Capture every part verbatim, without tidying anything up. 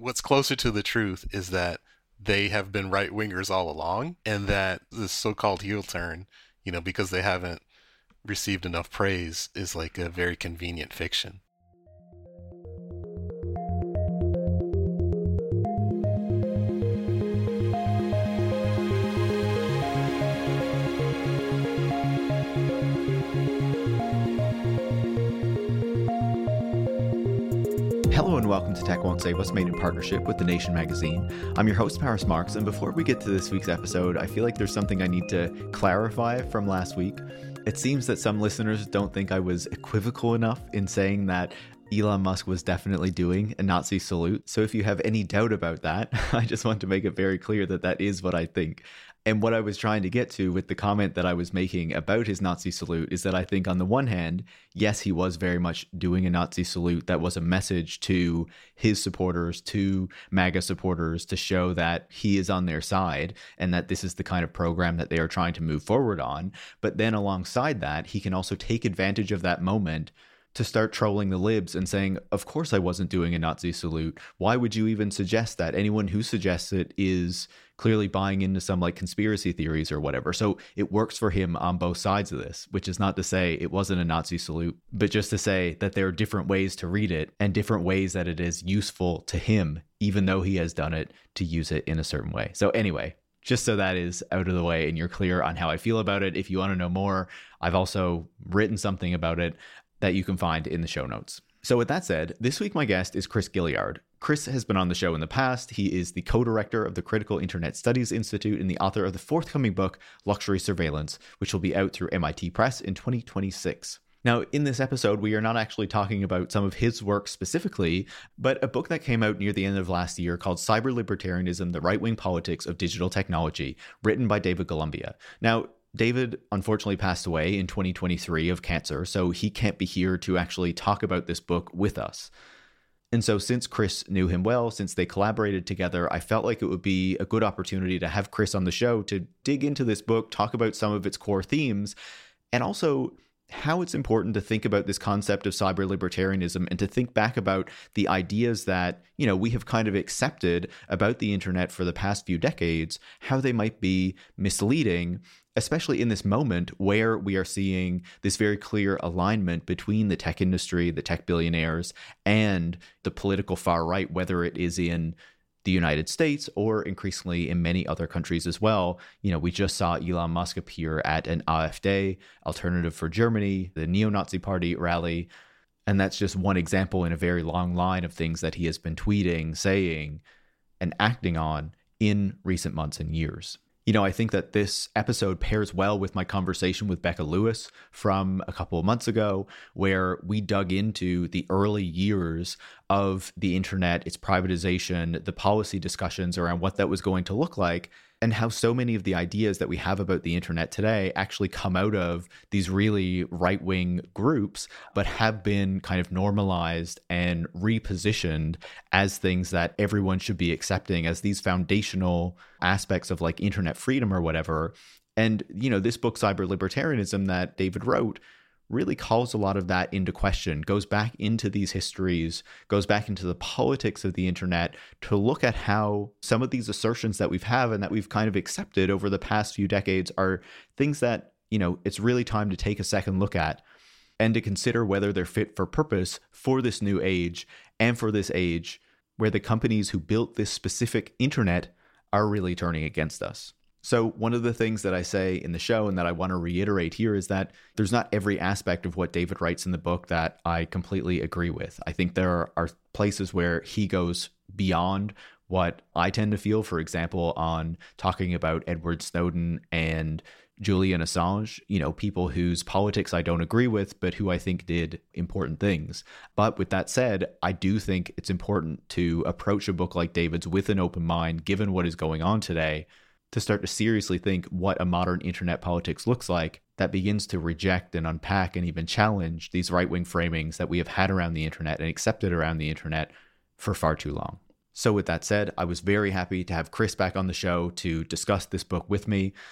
what's closer to the truth is that they have been right wingers all along, and that this so-called heel turn, you know, because they haven't received enough praise, is like a very convenient fiction. Hello and welcome to Tech Won't Save Us, made in partnership with The Nation magazine. I'm your host, Paris Marks, and before we get to this week's episode, I feel like there's something I need to clarify from last week. It seems that some listeners don't think I was equivocal enough in saying that Elon Musk was definitely doing a Nazi salute. So if you have any doubt about that, I just want to make it very clear that that is what I think. And what I was trying to get to with the comment that I was making about his Nazi salute is that I think on the one hand, yes, he was very much doing a Nazi salute that was a message to his supporters, to MAGA supporters, to show that he is on their side and that this is the kind of program that they are trying to move forward on. But then alongside that, he can also take advantage of that moment to start trolling the libs and saying, of course I wasn't doing a Nazi salute. Why would you even suggest that? Anyone who suggests it is clearly buying into some like conspiracy theories or whatever. So it works for him on both sides of this, which is not to say it wasn't a Nazi salute, but just to say that there are different ways to read it and different ways that it is useful to him, even though he has done it, to use it in a certain way. So anyway, just so that is out of the way and you're clear on how I feel about it. If you want to know more, I've also written something about it that you can find in the show notes. So with that said, this week my guest is Chris Gilliard. Chris has been on the show in the past. He is the co-director of the Critical Internet Studies Institute and the author of the forthcoming book, Luxury Surveillance, which will be out through M I T Press in twenty twenty-six. Now, in this episode, we are not actually talking about some of his work specifically, but a book that came out near the end of last year called Cyber Libertarianism, the Right-Wing Politics of Digital Technology, written by David Columbia. Now, David unfortunately passed away in twenty twenty-three of cancer, so he can't be here to actually talk about this book with us. And so since Chris knew him well, since they collaborated together, I felt like it would be a good opportunity to have Chris on the show to dig into this book, talk about some of its core themes, and also how it's important to think about this concept of cyber libertarianism and to think back about the ideas that, you know, we have kind of accepted about the internet for the past few decades, how they might be misleading, especially in this moment where we are seeing this very clear alignment between the tech industry, the tech billionaires, and the political far right, whether it is in the United States or increasingly in many other countries as well. You know, we just saw Elon Musk appear at an AfD, Alternative for Germany, the neo-Nazi party rally. And that's just one example in a very long line of things that he has been tweeting, saying, and acting on in recent months and years. You know, I think that this episode pairs well with my conversation with Becca Lewis from a couple of months ago, where we dug into the early years of the internet, its privatization, the policy discussions around what that was going to look like, and how so many of the ideas that we have about the internet today actually come out of these really right-wing groups, but have been kind of normalized and repositioned as things that everyone should be accepting as these foundational aspects of like internet freedom or whatever. And, you know, this book, Cyber Libertarianism, that David wrote, really calls a lot of that into question, goes back into these histories, goes back into the politics of the internet to look at how some of these assertions that we've had and that we've kind of accepted over the past few decades are things that, you know, it's really time to take a second look at and to consider whether they're fit for purpose for this new age and for this age where the companies who built this specific internet are really turning against us. So one of the things that I say in the show and that I want to reiterate here is that there's not every aspect of what David writes in the book that I completely agree with. I think there are places where he goes beyond what I tend to feel, for example, on talking about Edward Snowden and Julian Assange, you know, people whose politics I don't agree with, but who I think did important things. But with that said, I do think it's important to approach a book like David's with an open mind, given what is going on today, to start to seriously think what a modern internet politics looks like that begins to reject and unpack and even challenge these right-wing framings that we have had around the internet and accepted around the internet for far too long. So with that said, I was very happy to have Chris back on the show to discuss this book with me.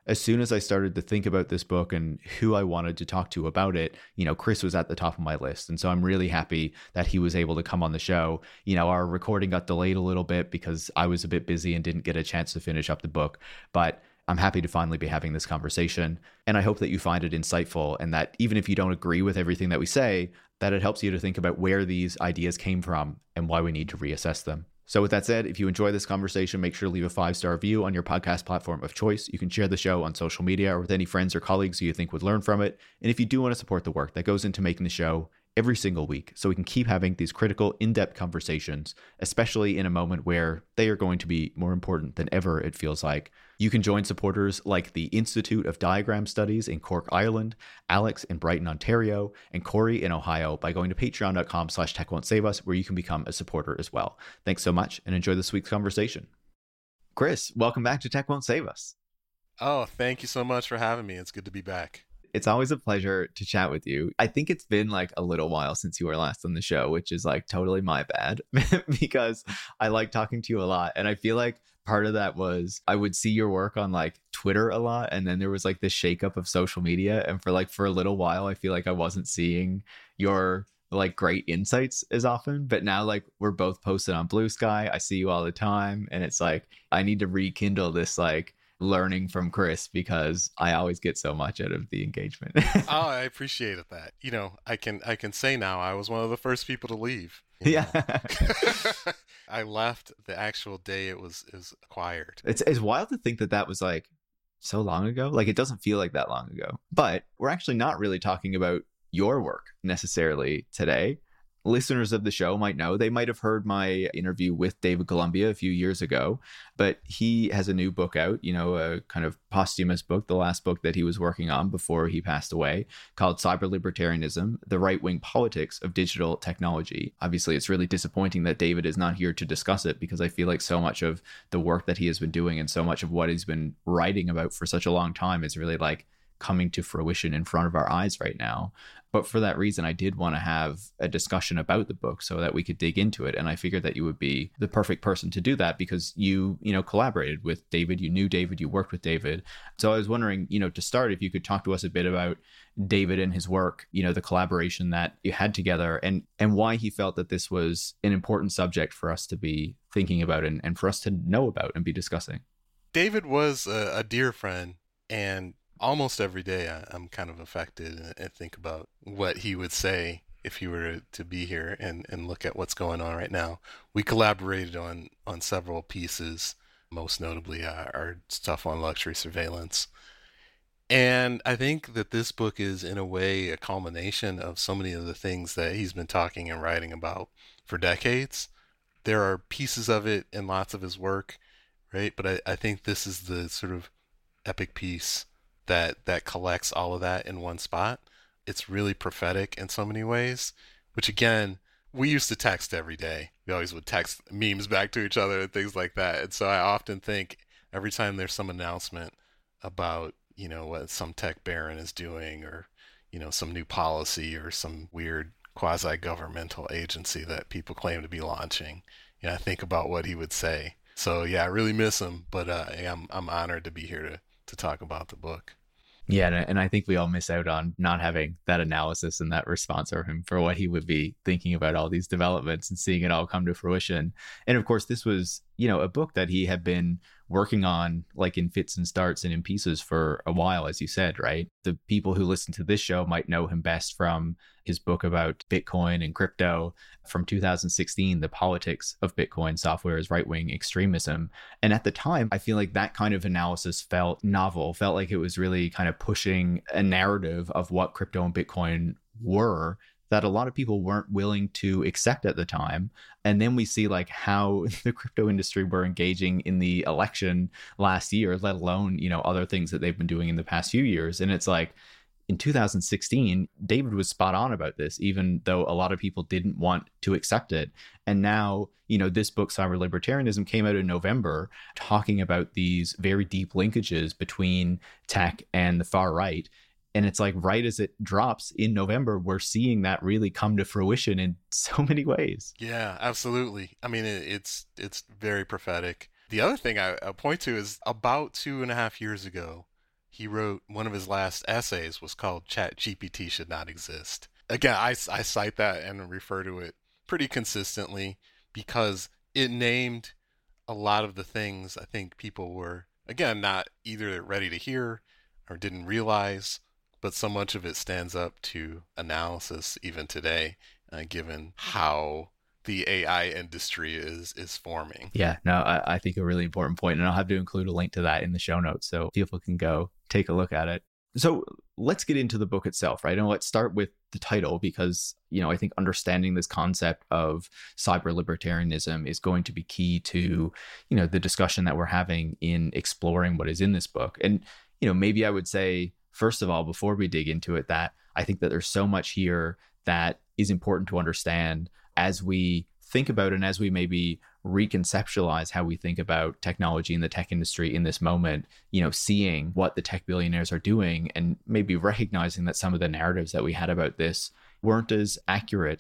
as soon as I started to think about this book and who I wanted to talk to about it, you know, Chris was at the top of my list. And so I'm really happy that he was able to come on the show. You know, our recording got delayed a little bit because I was a bit busy and didn't get a chance to finish up the book. But I'm happy to finally be having this conversation. And I hope that you find it insightful and that even if you don't agree with everything that we say, that it helps you to think about where these ideas came from and why we need to reassess them. So with that said, if you enjoy this conversation, make sure to leave a five-star review on your podcast platform of choice. You can share the show on social media or with any friends or colleagues who you think would learn from it. And if you do want to support the work that goes into making the show every single week, so we can keep having these critical, in-depth conversations, especially in a moment where they are going to be more important than ever, it feels like, you can join supporters like the Institute of Diagram Studies in Cork, Ireland, Alex in Brighton, Ontario, and Corey in Ohio by going to patreon.com slash tech won't save us, where you can become a supporter as well. Thanks so much and enjoy this week's conversation. Chris, welcome back to Tech Won't Save Us. Oh, thank you so much for having me. It's good to be back. It's always a pleasure to chat with you. I think it's been like a little while since you were last on the show, which is like totally my bad because I like talking to you a lot. And I feel like part of that was I would see your work on like Twitter a lot. And then there was like this shakeup of social media. And for like for a little while, I feel like I wasn't seeing your like great insights as often. But now like we're both posted on Blue Sky. I see you all the time. And it's like I need to rekindle this like learning from Chris because I always get so much out of the engagement. Oh, I appreciate that. You know, I can I can say now I was one of the first people to leave. Yeah. I left the actual day it was is acquired. It's it's wild to think that that was like so long ago. Like it doesn't feel like that long ago. But we're actually not really talking about your work necessarily today. Listeners of the show might know, they might have heard my interview with David Columbia a few years ago, but he has a new book out, you know, a kind of posthumous book, the last book that he was working on before he passed away, called Cyber Libertarianism, The Right-Wing Politics of Digital Technology. Obviously, it's really disappointing that David is not here to discuss it because I feel like so much of the work that he has been doing and so much of what he's been writing about for such a long time is really like coming to fruition in front of our eyes right now. But for that reason, I did want to have a discussion about the book so that we could dig into it. And I figured that you would be the perfect person to do that because you, you know, collaborated with David, you knew David, you worked with David. So I was wondering, you know, to start, if you could talk to us a bit about David and his work, you know, the collaboration that you had together and, and why he felt that this was an important subject for us to be thinking about and, and for us to know about and be discussing. David was a, a dear friend, and almost every day I, I'm kind of affected and, and think about what he would say if he were to be here and, and look at what's going on right now. We collaborated on, on several pieces, most notably our, our stuff on luxury surveillance. And I think that this book is, in a way, a culmination of so many of the things that he's been talking and writing about for decades. There are pieces of it in lots of his work, right? But I, I think this is the sort of epic piece that that collects all of that in one spot. It's really prophetic in so many ways, which again, we used to text every day. We always would text memes back to each other and things like that. And so I often think every time there's some announcement about, you know, what some tech baron is doing or, you know, some new policy or some weird quasi-governmental agency that people claim to be launching, you know, I think about what he would say. So yeah, I really miss him, but uh, I'm I'm honored to be here to to talk about the book. Yeah, and I think we all miss out on not having that analysis and that response from him for what he would be thinking about all these developments and seeing it all come to fruition. And of course, this was, you know, a book that he had been working on like in fits and starts and in pieces for a while, as you said, right? The people who listen to this show might know him best from his book about Bitcoin and crypto from two thousand sixteen, The Politics of Bitcoin Software as Right-Wing Extremism. And at the time, I feel like that kind of analysis felt novel, felt like it was really kind of pushing a narrative of what crypto and Bitcoin were that a lot of people weren't willing to accept at the time. And then we see like how the crypto industry were engaging in the election last year, let alone, you know, other things that they've been doing in the past few years. And it's like, in two thousand sixteen, David was spot on about this, even though a lot of people didn't want to accept it. And now, you know, this book, Cyber Libertarianism, came out in November, talking about these very deep linkages between tech and the far right. And it's like right as it drops in November, we're seeing that really come to fruition in so many ways. Yeah, absolutely. I mean, it, it's it's very prophetic. The other thing I, I point to is about two and a half years ago, he wrote one of his last essays was called Chat G P T Should Not Exist. Again, I, I cite that and refer to it pretty consistently because it named a lot of the things I think people were, again, not either ready to hear or didn't realize, but so much of it stands up to analysis even today, uh, given how the A I industry is is forming. Yeah, no, I, I think a really important point, and I'll have to include a link to that in the show notes so people can go take a look at it. So let's get into the book itself, right? And let's start with the title because, you know, I think understanding this concept of cyber libertarianism is going to be key to, you know, the discussion that we're having in exploring what is in this book. And, you know, maybe I would say, first of all, before we dig into it, that I think that there's so much here that is important to understand as we think about and as we maybe reconceptualize how we think about technology in the tech industry in this moment, you know, seeing what the tech billionaires are doing and maybe recognizing that some of the narratives that we had about this weren't as accurate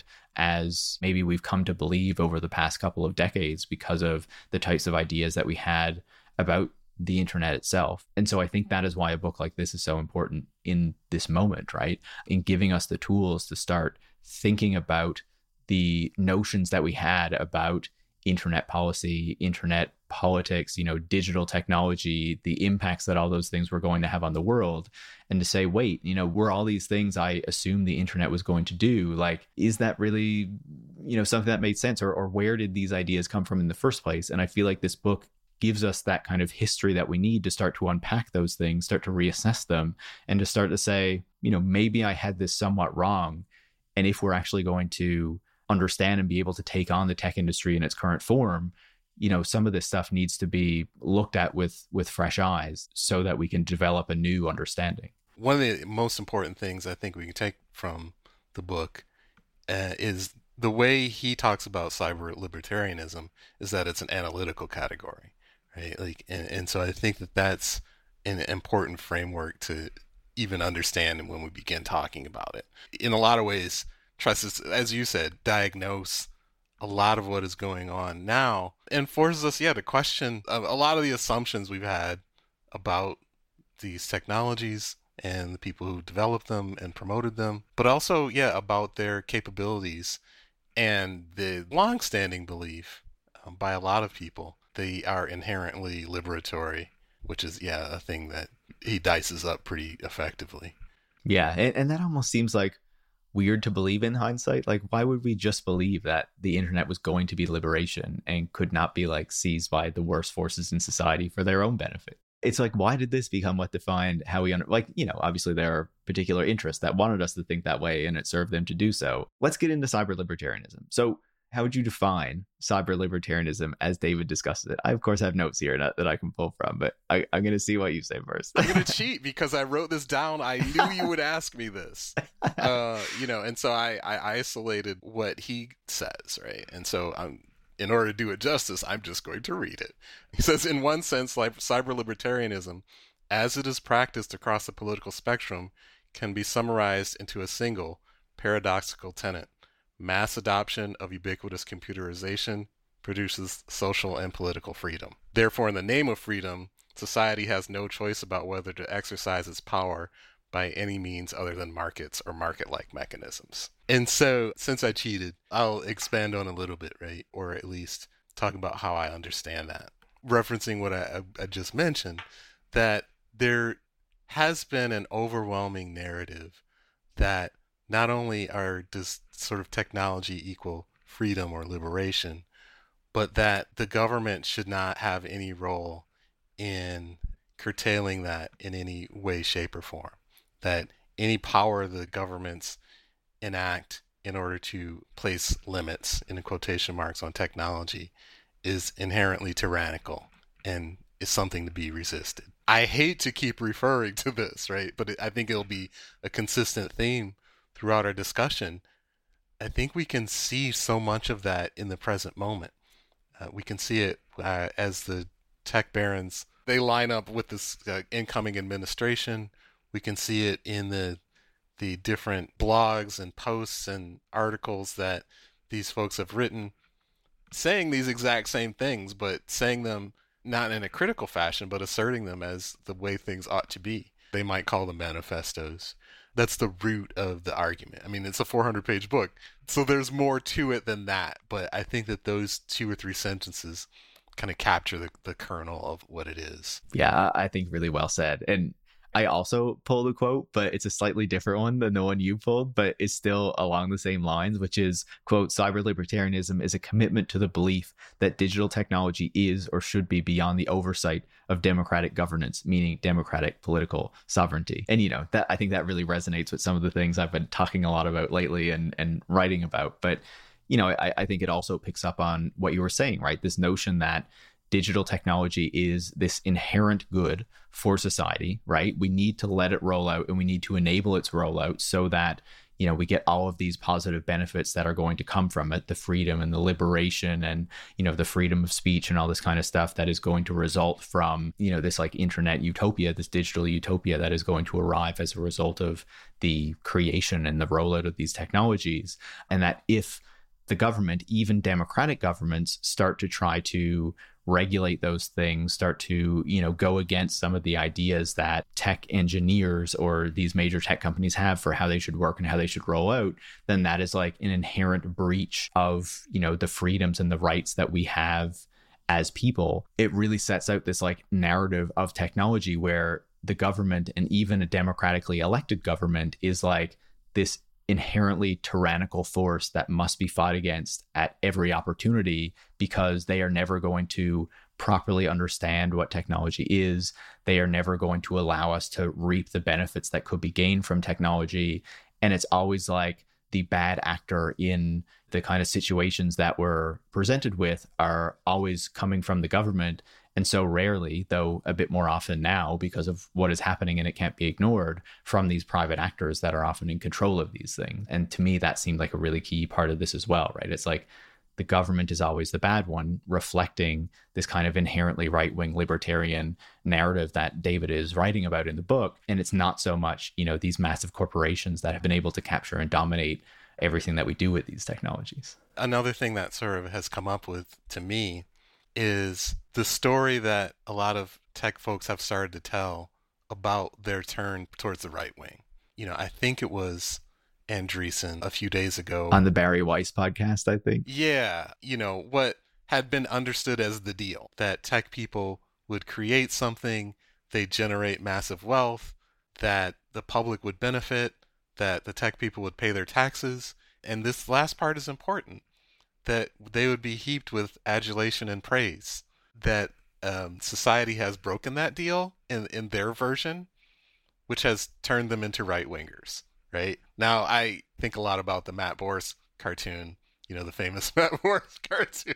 as maybe we've come to believe over the past couple of decades because of the types of ideas that we had about the internet itself. And so I think that is why a book like this is so important in this moment, right? In giving us the tools to start thinking about the notions that we had about internet policy, internet politics, you know, digital technology, the impacts that all those things were going to have on the world, and to say, wait, you know, were all these things I assumed the internet was going to do, like, is that really, you know, something that made sense, or, or where did these ideas come from in the first place? And I feel like this book gives us that kind of history that we need to start to unpack those things, start to reassess them, and to start to say, you know, maybe I had this somewhat wrong. And if we're actually going to understand and be able to take on the tech industry in its current form, you know, some of this stuff needs to be looked at with with fresh eyes so that we can develop a new understanding. One of the most important things I think we can take from the book uh, is the way he talks about cyber libertarianism is that it's an analytical category, right? Like, and, and so I think that that's an important framework to even understand when we begin talking about it. In a lot of ways, tries to, as you said, diagnose a lot of what is going on now and forces us, yeah, to question a, a lot of the assumptions we've had about these technologies and the people who developed them and promoted them, but also, yeah, about their capabilities and the long-standing belief um, by a lot of people they are inherently liberatory, which is, yeah, a thing that he dices up pretty effectively. Yeah, and, and that almost seems like weird to believe in hindsight. Like, why would we just believe that the internet was going to be liberation and could not be like seized by the worst forces in society for their own benefit? It's like, why did this become what defined how we under like, you know, obviously there are particular interests that wanted us to think that way and it served them to do so. Let's get into cyber libertarianism. So how would you define cyber libertarianism as David discusses it? I, of course, have notes here that, that I can pull from, but I, I'm going to see what you say first. I'm going to cheat because I wrote this down. I knew you would ask me this. Uh, you know, and so I, I isolated what he says, right? And so I'm, in order to do it justice, I'm just going to read it. He says, in one sense, like cyber libertarianism, as it is practiced across the political spectrum, can be summarized into a single paradoxical tenet. Mass adoption of ubiquitous computerization produces social and political freedom. Therefore, in the name of freedom, society has no choice about whether to exercise its power by any means other than markets or market-like mechanisms. And so, since I cheated, I'll expand on a little bit, right? Or at least talk about how I understand that. Referencing what I, I just mentioned, that there has been an overwhelming narrative that not only are does sort of technology equal freedom or liberation, but that the government should not have any role in curtailing that in any way, shape, or form. That any power the governments enact in order to place limits, in quotation marks, on technology is inherently tyrannical and is something to be resisted. I hate to keep referring to this, right? But it, I think it'll be a consistent theme throughout our discussion. I think we can see so much of that in the present moment. Uh, we can see it uh, as the tech barons, they line up with this uh, incoming administration. We can see it in the the different blogs and posts and articles that these folks have written, saying these exact same things, but saying them not in a critical fashion, but asserting them as the way things ought to be. They might call them manifestos. That's the root of the argument. I mean, it's a four hundred page book, so there's more to it than that. But I think that those two or three sentences kind of capture the, the kernel of what it is. Yeah, I think really well said. And I also pulled a quote, but it's a slightly different one than the one you pulled, but it's still along the same lines, which is, quote, cyber libertarianism is a commitment to the belief that digital technology is or should be beyond the oversight of democratic governance, meaning democratic political sovereignty. And, you know, that I think that really resonates with some of the things I've been talking a lot about lately and, and writing about. But, you know, I, I think it also picks up on what you were saying, right? This notion that digital technology is this inherent good for society, right? We need to let it roll out and we need to enable its rollout so that, you know, we get all of these positive benefits that are going to come from it, the freedom and the liberation and, you know, the freedom of speech and all this kind of stuff that is going to result from, you know, this like internet utopia, this digital utopia that is going to arrive as a result of the creation and the rollout of these technologies. And that if the government, even democratic governments, start to try to regulate those things, start to, you know, go against some of the ideas that tech engineers or these major tech companies have for how they should work and how they should roll out, then that is like an inherent breach of, you know, the freedoms and the rights that we have as people. It really sets out this like narrative of technology where the government and even a democratically elected government is like this inherently tyrannical force that must be fought against at every opportunity because they are never going to properly understand what technology is. They are never going to allow us to reap the benefits that could be gained from technology. And it's always like the bad actor in the kind of situations that we're presented with are always coming from the government. And so rarely, though a bit more often now because of what is happening and it can't be ignored, from these private actors that are often in control of these things. And to me, that seemed like a really key part of this as well, right? It's like the government is always the bad one, reflecting this kind of inherently right-wing libertarian narrative that David is writing about in the book. And it's not so much, you know, these massive corporations that have been able to capture and dominate everything that we do with these technologies. Another thing that sort of has come up with, to me, is the story that a lot of tech folks have started to tell about their turn towards the right wing. You know, I think it was Andreessen a few days ago. On the Barry Weiss podcast, I think. Yeah. You know, what had been understood as the deal, that tech people would create something, they generate massive wealth, that the public would benefit, that the tech people would pay their taxes. And this last part is important, that they would be heaped with adulation and praise, that um, society has broken that deal in, in their version, which has turned them into right-wingers, right? Now, I think a lot about the Matt Boris cartoon, you know, the famous Matt Boris cartoon,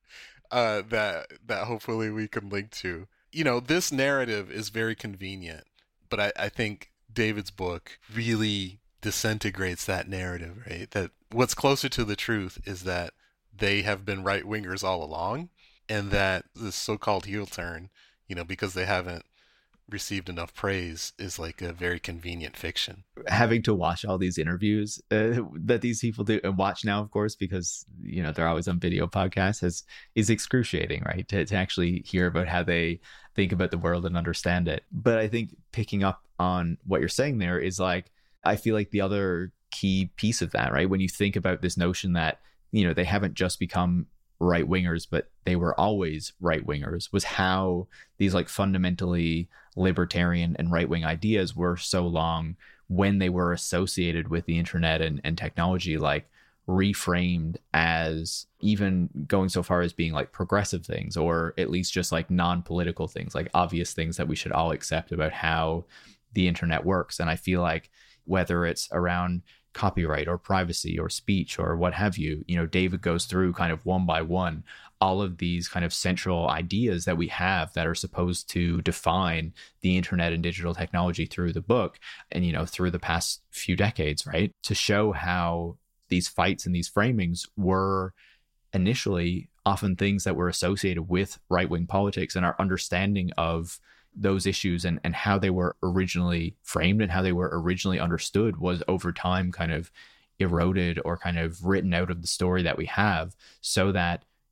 uh, that, that hopefully we can link to. You know, this narrative is very convenient, but I, I think David's book really disintegrates that narrative, right? That what's closer to the truth is that they have been right-wingers all along, and that this so-called heel turn, you know, because they haven't received enough praise, is like a very convenient fiction. Having to watch all these interviews uh, that these people do, and watch now, of course, because, you know, they're always on video podcasts, is, is excruciating, right? To, to actually hear about how they think about the world and understand it. But I think picking up on what you're saying there is like, I feel like the other key piece of that, right? When you think about this notion that, you know, they haven't just become right wingers, but they were always right wingers, was how these like fundamentally libertarian and right wing ideas were so long, when they were associated with the internet and, and technology, like reframed as even going so far as being like progressive things, or at least just like non-political things, like obvious things that we should all accept about how the internet works. And I feel like whether it's around copyright or privacy or speech or what have you, you know, David goes through kind of one by one all of these kind of central ideas that we have that are supposed to define the internet and digital technology through the book and, you know, through the past few decades, right? To show how these fights and these framings were initially often things that were associated with right-wing politics, and our understanding of those issues and, and how they were originally framed and how they were originally understood was over time kind of eroded or kind of written out of the story that we have, so that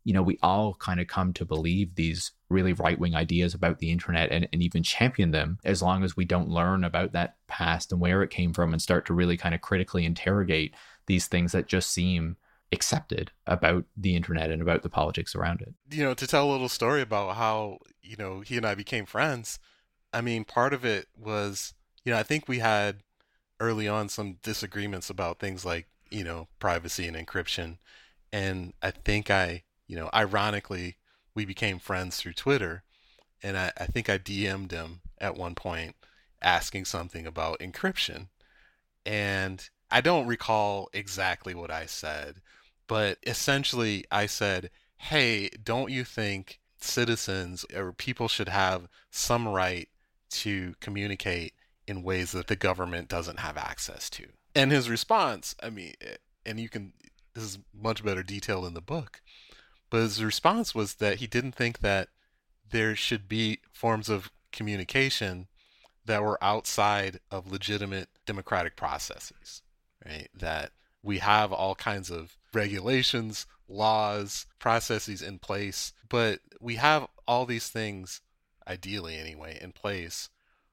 you know, we all kind of come to believe these really right-wing ideas about the internet and, and even champion them, as long as we don't learn about that past and where it came from and start to really kind of critically interrogate these things that just seem accepted about the internet and about the politics around it. You know, to tell a little story about how, you know, he and I became friends, I mean, part of it was, you know, I think we had early on some disagreements about things like, you know, privacy and encryption. And I think I, you know, ironically, we became friends through Twitter. And I, I think I D M'd him at one point asking something about encryption. And I don't recall exactly what I said, but essentially I said, hey, don't you think citizens or people should have some right to communicate in ways that the government doesn't have access to? And his response, I mean, and you can, this is much better detail in the book, but his response was that he didn't think that there should be forms of communication that were outside of legitimate democratic processes, right? That we have all kinds of regulations, laws, processes in place, but we have all these things, ideally anyway, in place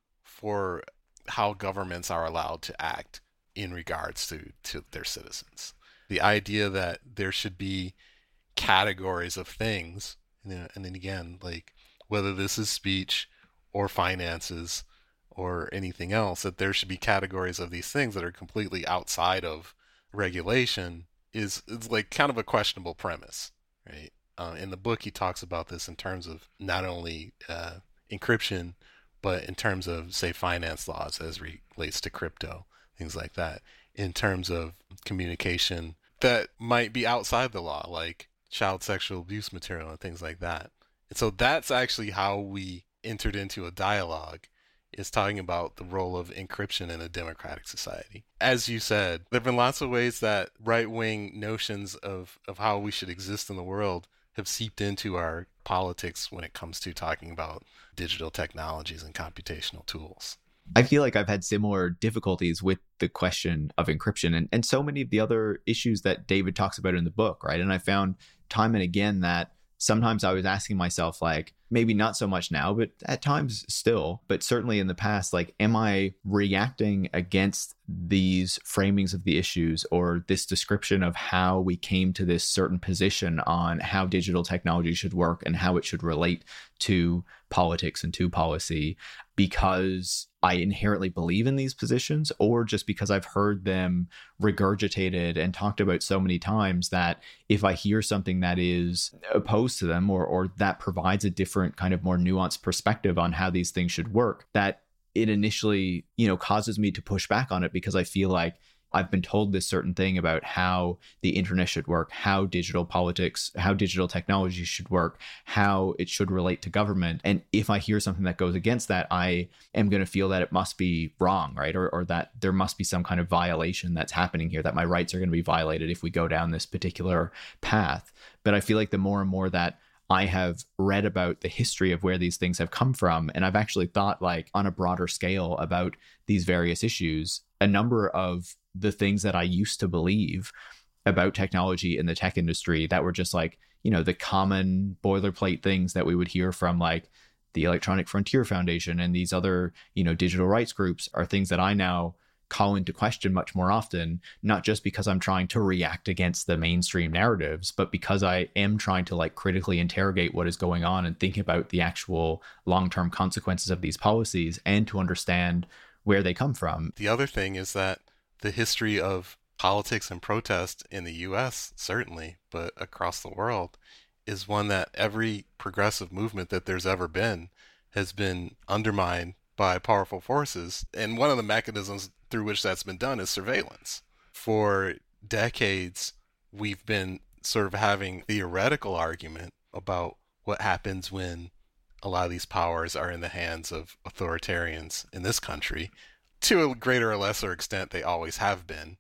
for how governments are allowed to act in regards to, to their citizens. The idea that there should be categories of things, you know, and then again, like whether this is speech or finances or anything else, that there should be categories of these things that are completely outside of regulation is, is like kind of a questionable premise, right? Uh, in the book, he talks about this in terms of not only uh, encryption, but in terms of, say, finance laws as relates to crypto, things like that, in terms of communication that might be outside the law, like child sexual abuse material and things like that. And so that's actually how we entered into a dialogue, is talking about the role of encryption in a democratic society. As you said, there have been lots of ways that right-wing notions of, of how we should exist in the world have seeped into our politics when it comes to talking about digital technologies and computational tools. I feel like I've had similar difficulties with the question of encryption and, and so many of the other issues that David talks about in the book, right? And I found time and again that sometimes I was asking myself, like, maybe not so much now, but at times still, but certainly in the past, like, am I reacting against these framings of the issues or this description of how we came to this certain position on how digital technology should work and how it should relate to politics and to policy because I inherently believe in these positions, or just because I've heard them regurgitated and talked about so many times that if I hear something that is opposed to them or or that provides a different kind of more nuanced perspective on how these things should work, that it initially, you know, causes me to push back on it because I feel like I've been told this certain thing about how the internet should work, how digital politics, how digital technology should work, how it should relate to government. And if I hear something that goes against that, I am going to feel that it must be wrong, right? Or, or that there must be some kind of violation that's happening here, that my rights are going to be violated if we go down this particular path. But I feel like the more and more that I have read about the history of where these things have come from, and I've actually thought, like, on a broader scale about these various issues, a number of the things that I used to believe about technology in the tech industry that were just like, you know, the common boilerplate things that we would hear from like the Electronic Frontier Foundation and these other, you know, digital rights groups are things that I now call into question much more often, not just because I'm trying to react against the mainstream narratives, but because I am trying to like critically interrogate what is going on and think about the actual long-term consequences of these policies and to understand where they come from. The other thing is that the history of politics and protest in the U S, certainly, but across the world, is one that every progressive movement that there's ever been has been undermined by powerful forces. And one of the mechanisms through which that's been done is surveillance. For decades, we've been sort of having theoretical argument about what happens when a lot of these powers are in the hands of authoritarians in this country. To a greater or lesser extent, they always have been.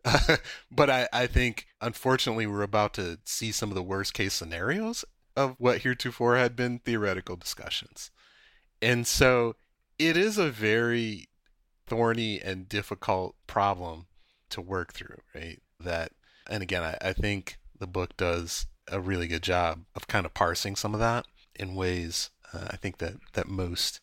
But I, I think, unfortunately, we're about to see some of the worst case scenarios of what heretofore had been theoretical discussions. And so it is a very thorny and difficult problem to work through, right? That, and again, I, I think the book does a really good job of kind of parsing some of that in ways uh, I think that that most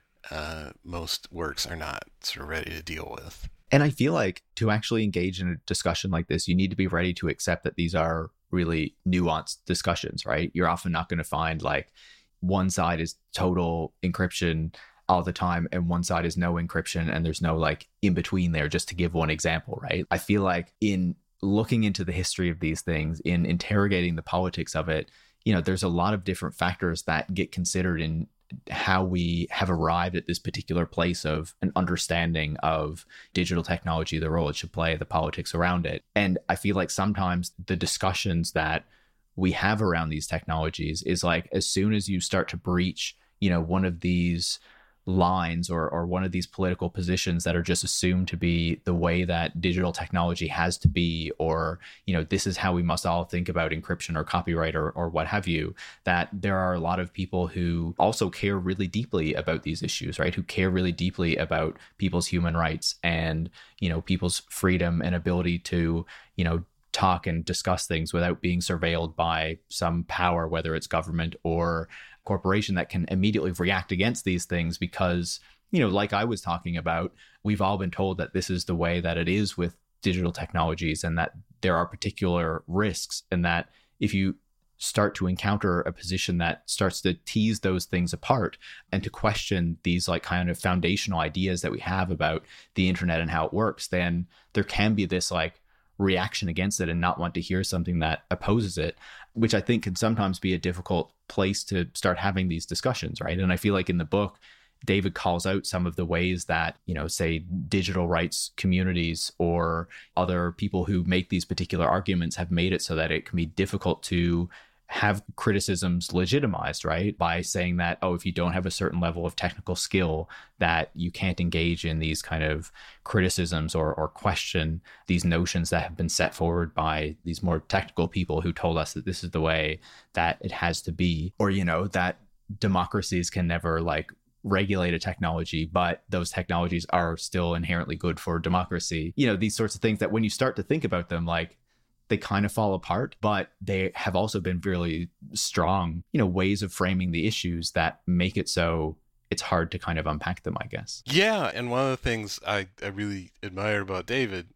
uh, most works are not sort of ready to deal with. And I feel like to actually engage in a discussion like this, you need to be ready to accept that these are really nuanced discussions, right? You're often not going to find like one side is total encryption all the time and one side is no encryption, and there's no like in between there, just to give one example, right? I feel like in looking into the history of these things, in interrogating the politics of it, you know, there's a lot of different factors that get considered in how we have arrived at this particular place of an understanding of digital technology, the role it should play, the politics around it. And I feel like sometimes the discussions that we have around these technologies is like, as soon as you start to breach, you know, one of these lines or or one of these political positions that are just assumed to be the way that digital technology has to be, or, you know, this is how we must all think about encryption or copyright or or what have you, that there are a lot of people who also care really deeply about these issues, right? Who care really deeply about people's human rights and, you know, people's freedom and ability to, you know, talk and discuss things without being surveilled by some power, whether it's government or corporation, that can immediately react against these things because, you know, like I was talking about, we've all been told that this is the way that it is with digital technologies and that there are particular risks, and that if you start to encounter a position that starts to tease those things apart and to question these like kind of foundational ideas that we have about the internet and how it works, then there can be this like reaction against it and not want to hear something that opposes it, which I think can sometimes be a difficult place to start having these discussions, right? And I feel like in the book, David calls out some of the ways that, you know, say digital rights communities or other people who make these particular arguments have made it so that it can be difficult to have criticisms legitimized, right? By saying that, oh, if you don't have a certain level of technical skill, that you can't engage in these kind of criticisms or or question these notions that have been set forward by these more technical people who told us that this is the way that it has to be. Or, you know, that democracies can never like regulate a technology, but those technologies are still inherently good for democracy. You know, these sorts of things that when you start to think about them, like, they kind of fall apart, but they have also been really strong, you know, ways of framing the issues that make it so it's hard to kind of unpack them, I guess. Yeah, and one of the things I, I really admire about David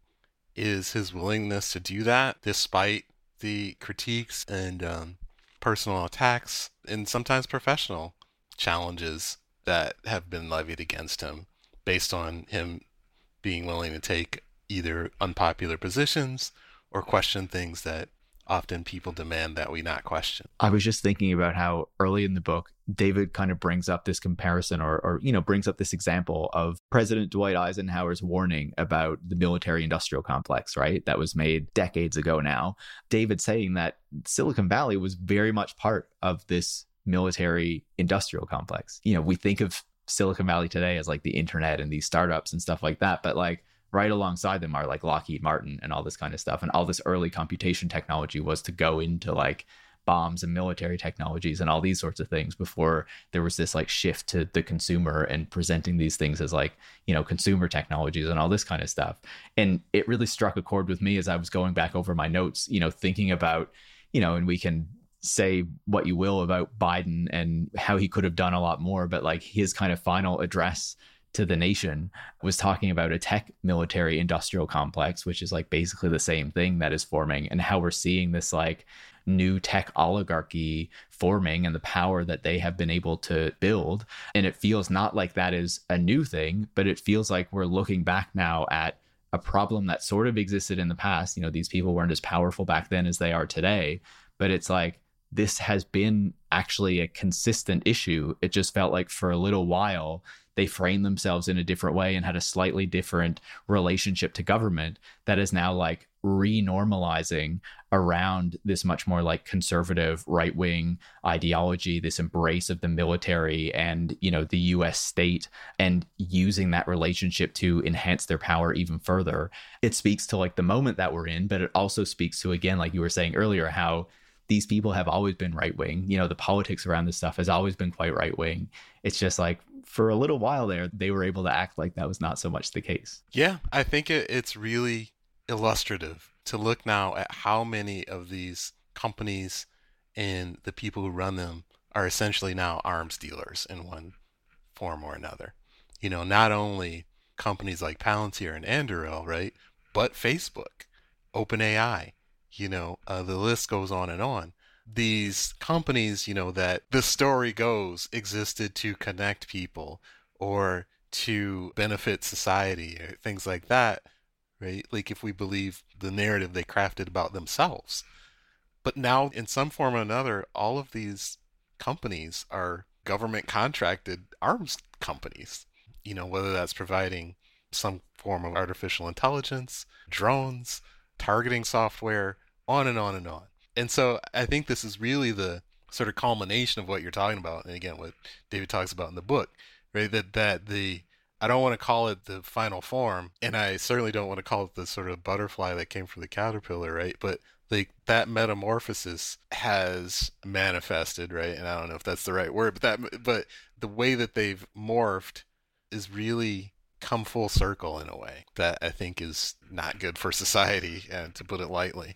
is his willingness to do that despite the critiques and um, personal attacks and sometimes professional challenges that have been levied against him based on him being willing to take either unpopular positions or question things that often people demand that we not question. I was just thinking about how early in the book, David kind of brings up this comparison or, or, you know, brings up this example of President Dwight Eisenhower's warning about the military industrial complex, right? That was made decades ago now. David saying that Silicon Valley was very much part of this military industrial complex. You know, we think of Silicon Valley today as like the internet and these startups and stuff like that, but like, right alongside them are like Lockheed Martin and all this kind of stuff. And all this early computation technology was to go into like bombs and military technologies and all these sorts of things before there was this like shift to the consumer and presenting these things as like, you know, consumer technologies and all this kind of stuff. And it really struck a chord with me as I was going back over my notes, you know, thinking about, you know, and we can say what you will about Biden and how he could have done a lot more, but like his kind of final address to the nation was talking about a tech military industrial complex, which is like basically the same thing that is forming, and how we're seeing this like new tech oligarchy forming and the power that they have been able to build. And it feels not like that is a new thing, but it feels like we're looking back now at a problem that sort of existed in the past. You know, these people weren't as powerful back then as they are today, but it's like this has been actually a consistent issue. It just felt like for a little while they framed themselves in a different way and had a slightly different relationship to government that is now like renormalizing around this much more like conservative right-wing ideology, this embrace of the military and, you know, the U S state, and using that relationship to enhance their power even further. It speaks to like the moment that we're in, but it also speaks to, again, like you were saying earlier, how these people have always been right-wing. You know, the politics around this stuff has always been quite right-wing. It's just like for a little while there, they were able to act like that was not so much the case. Yeah, I think it, it's really illustrative to look now at how many of these companies and the people who run them are essentially now arms dealers in one form or another. You know, not only companies like Palantir and Anduril, right, but Facebook, OpenAI, you know, uh, the list goes on and on. These companies, you know, that the story goes existed to connect people or to benefit society or things like that, right? Like if we believe the narrative they crafted about themselves. But now, in some form or another, all of these companies are government contracted arms companies. You know, whether that's providing some form of artificial intelligence, drones, targeting software, on and on and on. And so I think this is really the sort of culmination of what you're talking about. And again, what David talks about in the book, right? That, that the, I don't want to call it the final form, and I certainly don't want to call it the sort of butterfly that came from the caterpillar, right? But like that metamorphosis has manifested, right? And I don't know if that's the right word, but that, but the way that they've morphed is really come full circle in a way that I think is not good for society, and to put it lightly.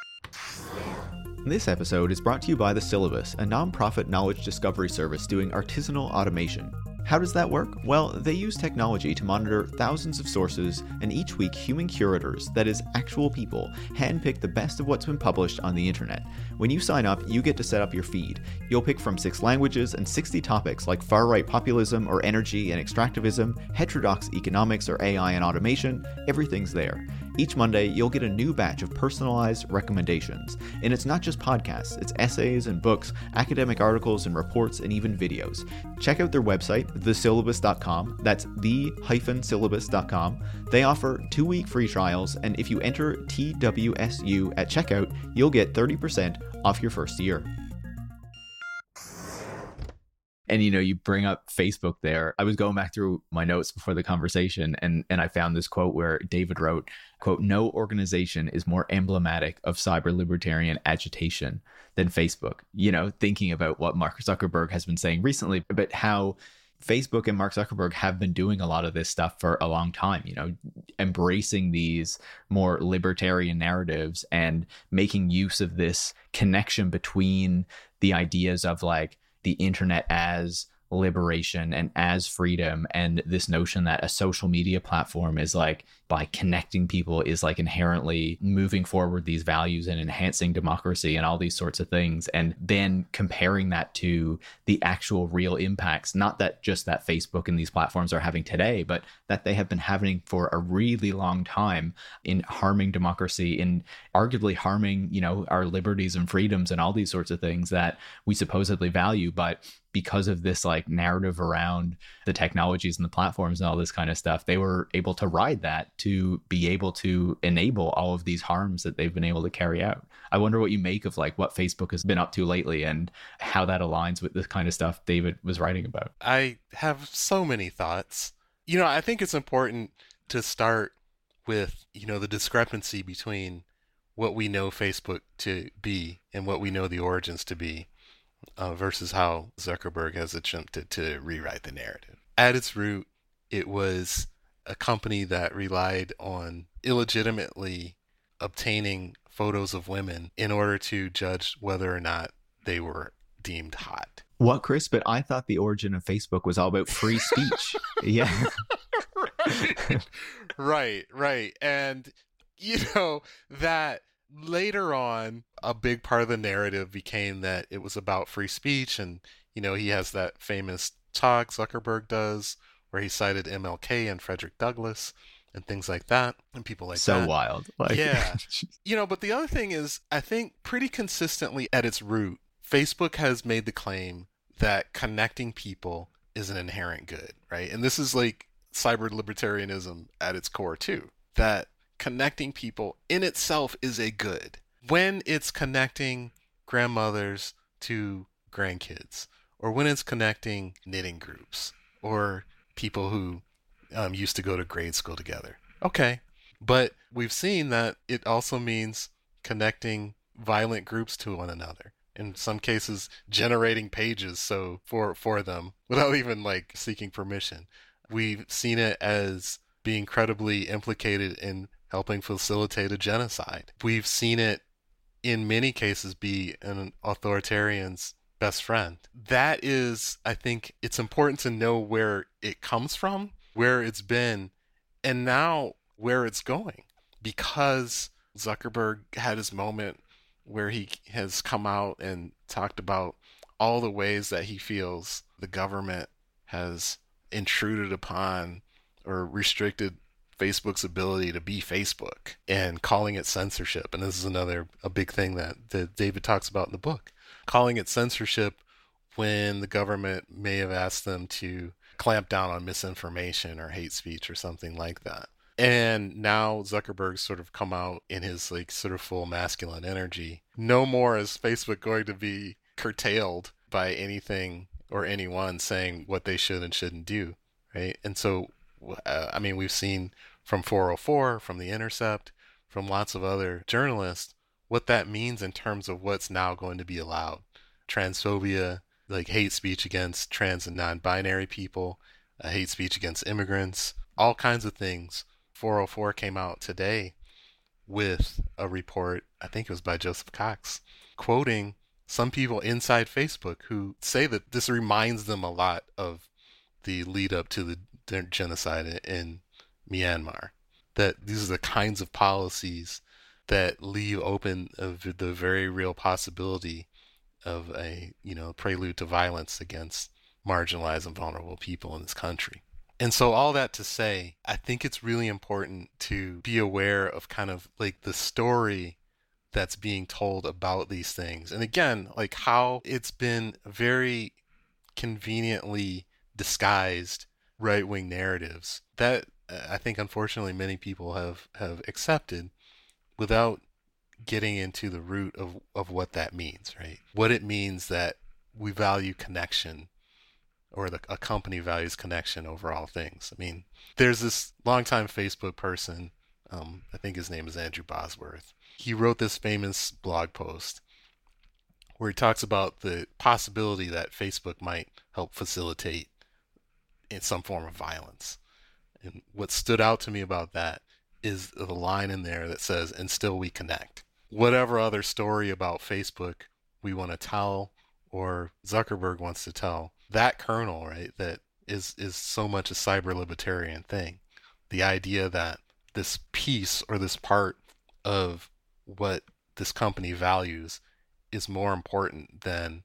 This episode is brought to you by The Syllabus, a nonprofit knowledge discovery service doing artisanal automation. How does that work? Well, they use technology to monitor thousands of sources, and each week human curators, that is, actual people, handpick the best of what's been published on the internet. When you sign up, you get to set up your feed. You'll pick from six languages and sixty topics like far-right populism or energy and extractivism, heterodox economics or A I and automation. Everything's there. Each Monday, you'll get a new batch of personalized recommendations. And it's not just podcasts, it's essays and books, academic articles and reports, and even videos. Check out their website, the syllabus dot com. That's the syllabus dot com. They offer two-week free trials, and if you enter T W S U at checkout, you'll get thirty percent off your first year. And, you know, you bring up Facebook there. I was going back through my notes before the conversation, and, and I found this quote where David wrote, quote, "No organization is more emblematic of cyber libertarian agitation than Facebook." You know, thinking about what Mark Zuckerberg has been saying recently, but how Facebook and Mark Zuckerberg have been doing a lot of this stuff for a long time, you know, embracing these more libertarian narratives and making use of this connection between the ideas of like the internet as liberation and as freedom, and this notion that a social media platform is like, by connecting people, is like inherently moving forward these values and enhancing democracy and all these sorts of things, and then comparing that to the actual real impacts, not that just that Facebook and these platforms are having today, but that they have been having for a really long time in harming democracy, in arguably harming, you know, our liberties and freedoms and all these sorts of things that we supposedly value. But because of this like narrative around the technologies and the platforms and all this kind of stuff, they were able to ride that to be able to enable all of these harms that they've been able to carry out. I wonder what you make of like what Facebook has been up to lately and how that aligns with the kind of stuff David was writing about. I have so many thoughts. You know, I think it's important to start with, you know, the discrepancy between what we know Facebook to be and what we know the origins to be. Uh, versus how Zuckerberg has attempted to rewrite the narrative. At its root, it was a company that relied on illegitimately obtaining photos of women in order to judge whether or not they were deemed hot. What, Chris? But I thought the origin of Facebook was all about free speech. Yeah. Right. Right, right. And, you know, that later on, a big part of the narrative became that it was about free speech. And, you know, he has that famous talk, Zuckerberg does, where he cited M L K and Frederick Douglass and things like that, and people like so that. So wild. Like... Yeah. You know, but the other thing is, I think pretty consistently at its root, Facebook has made the claim that connecting people is an inherent good, right? And this is like cyber libertarianism at its core too, that connecting people in itself is a good. When it's connecting grandmothers to grandkids, or when it's connecting knitting groups, or people who um, used to go to grade school together. Okay. But we've seen that it also means connecting violent groups to one another. In some cases, generating pages so for, for them without even like seeking permission. We've seen it as being credibly implicated in helping facilitate a genocide. We've seen it in many cases be an authoritarian's best friend. That is, I think it's important to know where it comes from, where it's been, and now where it's going. Because Zuckerberg had his moment where he has come out and talked about all the ways that he feels the government has intruded upon or restricted Facebook's ability to be Facebook, and calling it censorship. And this is another a big thing that, that David talks about in the book. Calling it censorship when the government may have asked them to clamp down on misinformation or hate speech or something like that. And now Zuckerberg's sort of come out in his like sort of full masculine energy. No more is Facebook going to be curtailed by anything or anyone saying what they should and shouldn't do, right? And so, uh, I mean, we've seen from four oh four, from The Intercept, from lots of other journalists, what that means in terms of what's now going to be allowed. Transphobia, like hate speech against trans and non-binary people, uh, hate speech against immigrants, all kinds of things. four oh four came out today with a report, I think it was by Joseph Cox, quoting some people inside Facebook who say that this reminds them a lot of the lead up to the genocide in Myanmar. That these are the kinds of policies that leave open the very real possibility of a, you know, prelude to violence against marginalized and vulnerable people in this country. And so all that to say, I think it's really important to be aware of kind of like the story that's being told about these things. And again, like how it's been very conveniently disguised right-wing narratives that uh, I think unfortunately many people have, have accepted without getting into the root of, of what that means, right? What it means that we value connection, or the, a company values connection over all things. I mean, there's this longtime Facebook person, um, I think his name is Andrew Bosworth. He wrote this famous blog post where he talks about the possibility that Facebook might help facilitate in some form of violence. And what stood out to me about that is the line in there that says, "And still we connect." Whatever other story about Facebook we want to tell, or Zuckerberg wants to tell, that kernel, right, that is, is so much a cyber libertarian thing. The idea that this piece or this part of what this company values is more important than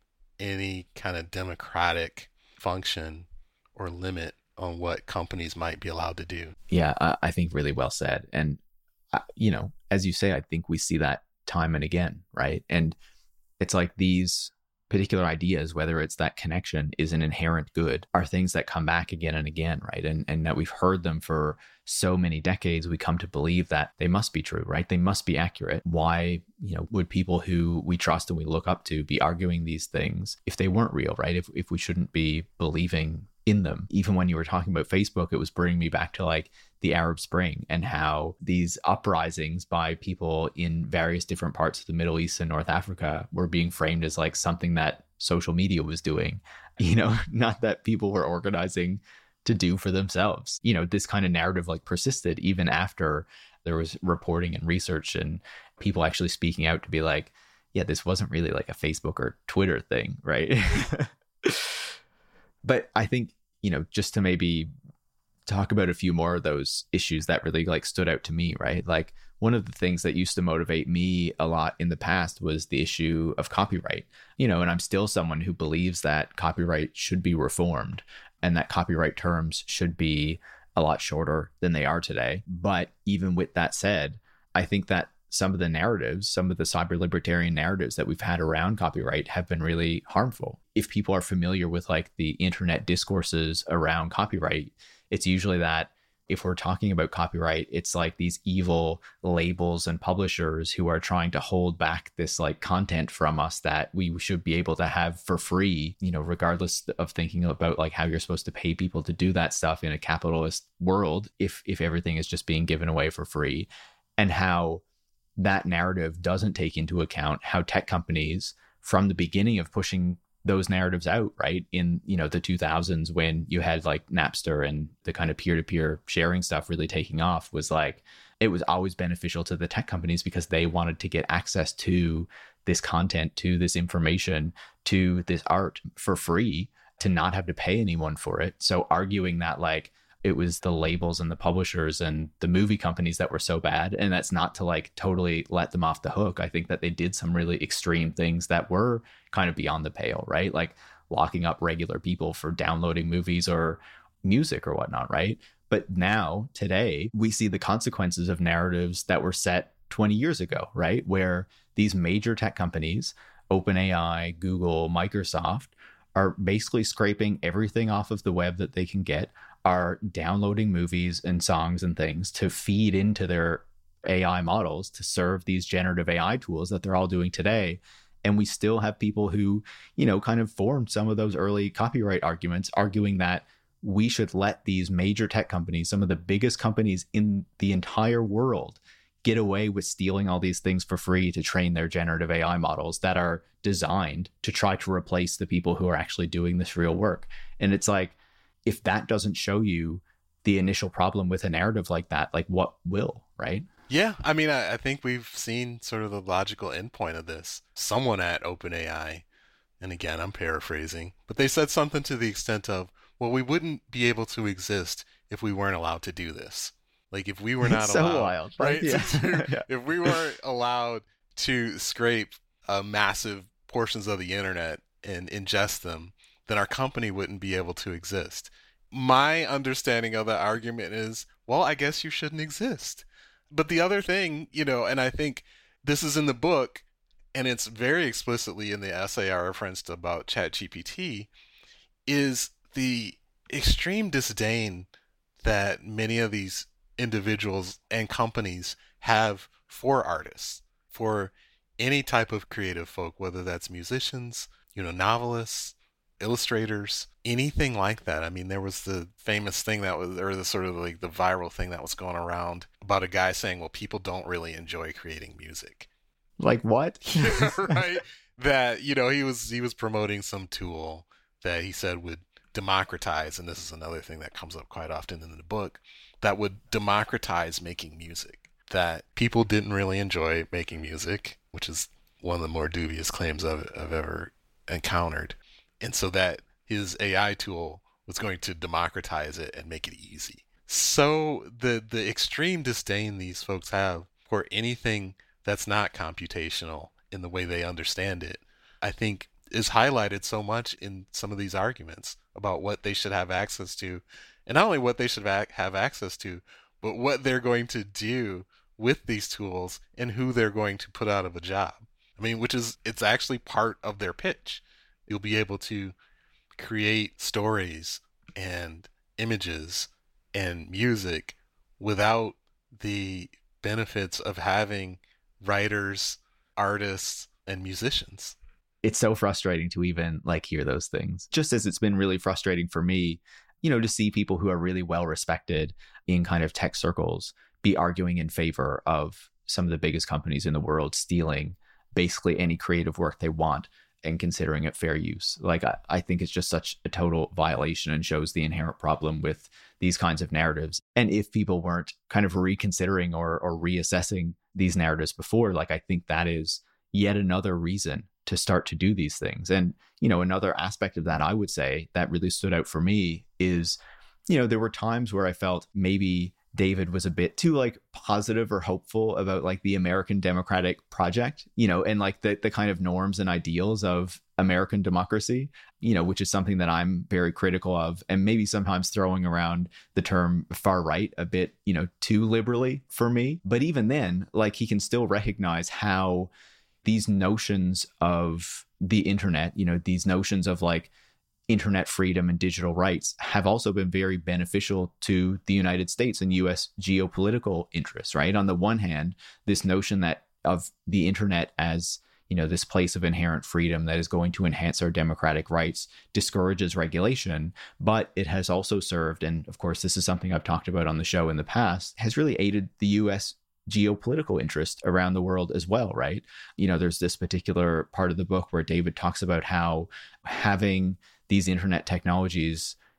any kind of democratic function or limit on what companies might be allowed to do. Yeah, I, I think really well said. And, uh, you know, as you say, I think we see that time and again, right? And it's like these particular ideas, whether it's that connection is an inherent good, are things that come back again and again, right? And and that we've heard them for so many decades, we come to believe that they must be true, right? They must be accurate. Why, you know, would people who we trust and we look up to be arguing these things if they weren't real, right? If if we shouldn't be believing in them. Even when you were talking about Facebook, it was bringing me back to like the Arab Spring and how these uprisings by people in various different parts of the Middle East and North Africa were being framed as like something that social media was doing, you know, not that people were organizing to do for themselves. You know, this kind of narrative like persisted even after there was reporting and research and people actually speaking out to be like, yeah, this wasn't really like a Facebook or Twitter thing, right? But I think, you know, just to maybe talk about a few more of those issues that really like stood out to me, right? Like one of the things that used to motivate me a lot in the past was the issue of copyright, you know, and I'm still someone who believes that copyright should be reformed and that copyright terms should be a lot shorter than they are today. But even with that said, I think that some of the narratives, some of the cyber libertarian narratives that we've had around copyright have been really harmful. If people are familiar with like the internet discourses around copyright, it's usually that if we're talking about copyright, it's like these evil labels and publishers who are trying to hold back this like content from us that we should be able to have for free, you know, regardless of thinking about like how you're supposed to pay people to do that stuff in a capitalist world, if if everything is just being given away for free, and how that narrative doesn't take into account how tech companies from the beginning of pushing those narratives out, right? In, you know, the two thousands when you had like Napster and the kind of peer-to-peer sharing stuff really taking off, was like, it was always beneficial to the tech companies because they wanted to get access to this content, to this information, to this art for free, to not have to pay anyone for it. So arguing that like it was the labels and the publishers and the movie companies that were so bad, and that's not to like totally let them off the hook. I think that they did some really extreme things that were kind of beyond the pale, right? Like locking up regular people for downloading movies or music or whatnot, right? But now, today, we see the consequences of narratives that were set twenty years ago, right? Where these major tech companies, OpenAI, Google, Microsoft, are basically scraping everything off of the web that they can get, are downloading movies and songs and things to feed into their A I models to serve these generative A I tools that they're all doing today. And we still have people who, you know, kind of formed some of those early copyright arguments, arguing that we should let these major tech companies, some of the biggest companies in the entire world, get away with stealing all these things for free to train their generative A I models that are designed to try to replace the people who are actually doing this real work. And it's like, if that doesn't show you the initial problem with a narrative like that, like what will, right? Yeah, I mean, I, I think we've seen sort of the logical endpoint of this. Someone at OpenAI, and again, I'm paraphrasing, but they said something to the extent of, well, we wouldn't be able to exist if we weren't allowed to do this. Like if we were not it's so allowed, wild, right? Yeah. to, yeah. If we weren't allowed to scrape uh, massive portions of the internet and ingest them, then our company wouldn't be able to exist. My understanding of that argument is, well, I guess you shouldn't exist. But the other thing, you know, and I think this is in the book, and it's very explicitly in the essay I referenced about ChatGPT, is the extreme disdain that many of these individuals and companies have for artists, for any type of creative folk, whether that's musicians, you know, novelists, illustrators, anything like that. I mean, there was the famous thing that was, or the sort of like the viral thing that was going around about a guy saying, well, people don't really enjoy creating music. Like what? Right? That, you know, he was, he was promoting some tool that he said would democratize, and this is another thing that comes up quite often in the book, that would democratize making music. That people didn't really enjoy making music, which is one of the more dubious claims I've, I've ever encountered. And so that his A I tool was going to democratize it and make it easy. So the the extreme disdain these folks have for anything that's not computational in the way they understand it, I think is highlighted so much in some of these arguments about what they should have access to. And not only what they should have access to, but what they're going to do with these tools and who they're going to put out of a job. I mean, which is, it's actually part of their pitch. You'll be able to create stories and images and music without the benefits of having writers, artists, and musicians. It's so frustrating to even like hear those things. Just as it's been really frustrating for me, you know, to see people who are really well respected in kind of tech circles be arguing in favor of some of the biggest companies in the world stealing basically any creative work they want and considering it fair use. Like, I, I think it's just such a total violation and shows the inherent problem with these kinds of narratives. And if people weren't kind of reconsidering or, or reassessing these narratives before, like, I think that is yet another reason to start to do these things. And, you know, another aspect of that, I would say, that really stood out for me is, you know, there were times where I felt maybe David was a bit too like positive or hopeful about like the American democratic project, you know, and like the, the kind of norms and ideals of American democracy, you know, which is something that I'm very critical of, and maybe sometimes throwing around the term far right a bit, you know, too liberally for me. But even then, like, he can still recognize how these notions of the internet, you know, these notions of like internet freedom and digital rights have also been very beneficial to the United States and U S geopolitical interests, right? On the one hand, this notion that of the internet as, you know, this place of inherent freedom that is going to enhance our democratic rights discourages regulation, but it has also served, and of course, this is something I've talked about on the show in the past, has really aided the U S geopolitical interest around the world as well, right? You know, there's this particular part of the book where David talks about how having these internet technologies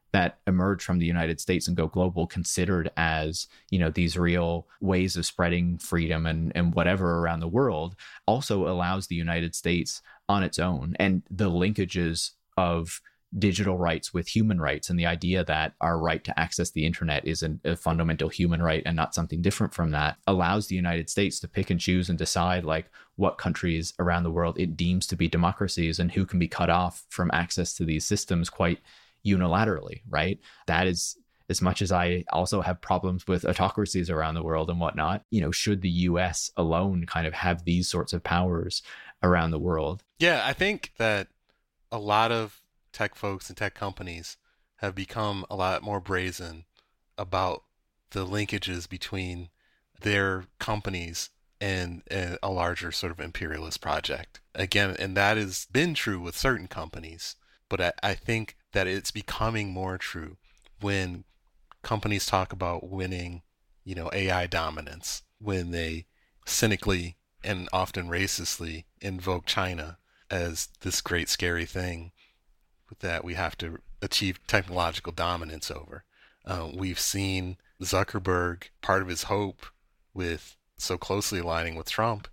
that emerge from the United States and go global considered as, you know, these real ways of spreading freedom and, and whatever around the world also allows the United States on its own. And the linkages of digital rights with human rights and the idea that our right to access the internet is an, a fundamental human right and not something different from that allows the United States to pick and choose and decide like what countries around the world it deems to be democracies and who can be cut off from access to these systems quite unilaterally, right? That is, as much as I also have problems with autocracies around the world and whatnot, you know, should the U S alone kind of have these sorts of powers around the world? Yeah, I think that a lot of tech folks and tech companies have become a lot more brazen about the linkages between their companies and, and a larger sort of imperialist project. Again, and that has been true with certain companies, but I, I think that it's becoming more true when companies talk about winning, you know, A I dominance, when they cynically and often racistly invoke China as this great scary thing that we have to achieve technological dominance over. Uh, we've seen Zuckerberg, part of his hope with so closely aligning with Trump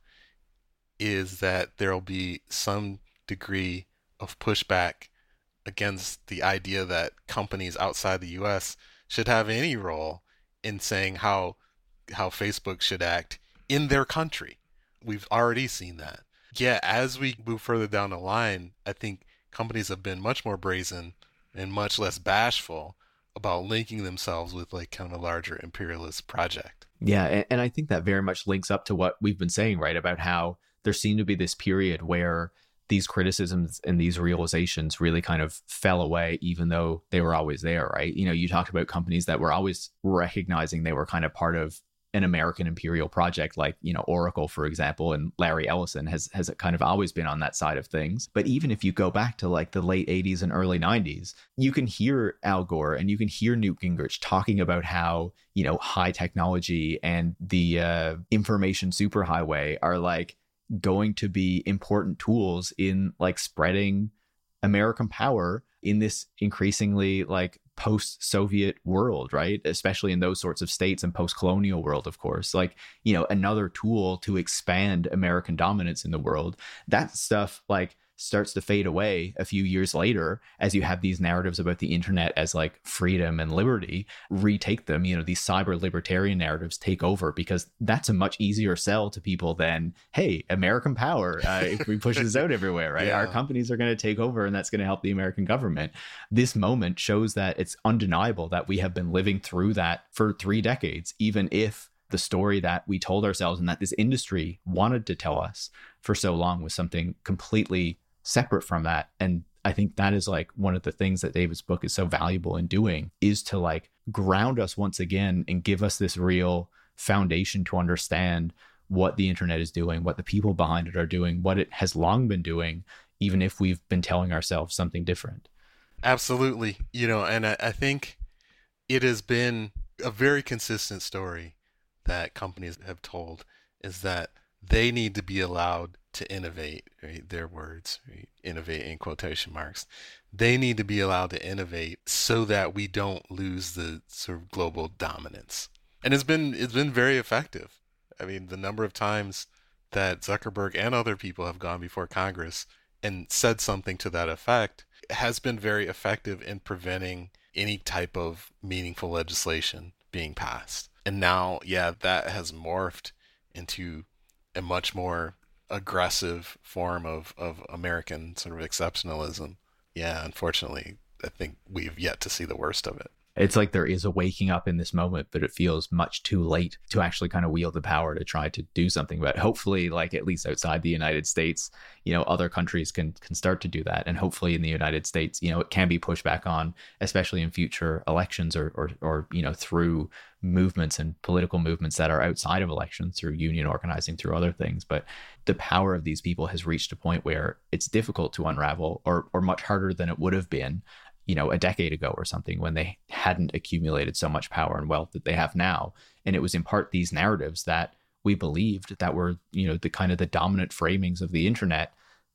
is that there'll be some degree of pushback against the idea that companies outside the U S should have any role in saying how how Facebook should act in their country. We've already seen that. Yeah, as we move further down the line, I think companies have been much more brazen and much less bashful about linking themselves with like kind of a larger imperialist project. Yeah, and, and I think that very much links up to what we've been saying, right, about how there seemed to be this period where these criticisms and these realizations really kind of fell away, even though they were always there, right? You know, you talked about companies that were always recognizing they were kind of part of an American imperial project, like, you know, Oracle, for example, and Larry Ellison has has kind of always been on that side of things. But even if you go back to like the late eighties and early nineties, you can hear Al Gore and you can hear Newt Gingrich talking about how, you know, high technology and the uh, information superhighway are like going to be important tools in like spreading American power in this increasingly like post-Soviet world, right? Especially in those sorts of states and post-colonial world, of course, like, you know, another tool to expand American dominance in the world. That stuff like starts to fade away a few years later as you have these narratives about the internet as like freedom and liberty retake them. You know, these cyber libertarian narratives take over because that's a much easier sell to people than, hey, American power, uh, if we push this out everywhere, right? Yeah. Our companies are going to take over and that's going to help the American government. This moment shows that it's undeniable that we have been living through that for three decades, even if the story that we told ourselves and that this industry wanted to tell us for so long was something completely separate from that. And I think that is like one of the things that David's book is so valuable in doing, is to like ground us once again and give us this real foundation to understand what the internet is doing, what the people behind it are doing, what it has long been doing, even if we've been telling ourselves something different. Absolutely. You know, and I, I think it has been a very consistent story that companies have told, is that they need to be allowed to innovate, right? Their words, right? Innovate in quotation marks. They need to be allowed to innovate so that we don't lose the sort of global dominance. And it's been it's been very effective. I mean, the number of times that Zuckerberg and other people have gone before Congress and said something to that effect has been very effective in preventing any type of meaningful legislation being passed. And now, yeah, that has morphed into a much more aggressive form of, of American sort of exceptionalism. Yeah, unfortunately, I think we've yet to see the worst of it. It's like there is a waking up in this moment, but it feels much too late to actually kind of wield the power to try to do something. But hopefully, like at least outside the United States, you know, other countries can can start to do that. And hopefully in the United States, you know, it can be pushed back on, especially in future elections or, or, or you know, through movements and political movements that are outside of elections, through union organizing, through other things. But the power of these people has reached a point where it's difficult to unravel, or or much harder than it would have been, you know, a decade ago or something, when they hadn't accumulated so much power and wealth that they have now. And it was in part these narratives that we believed that were, you know, the kind of the dominant framings of the internet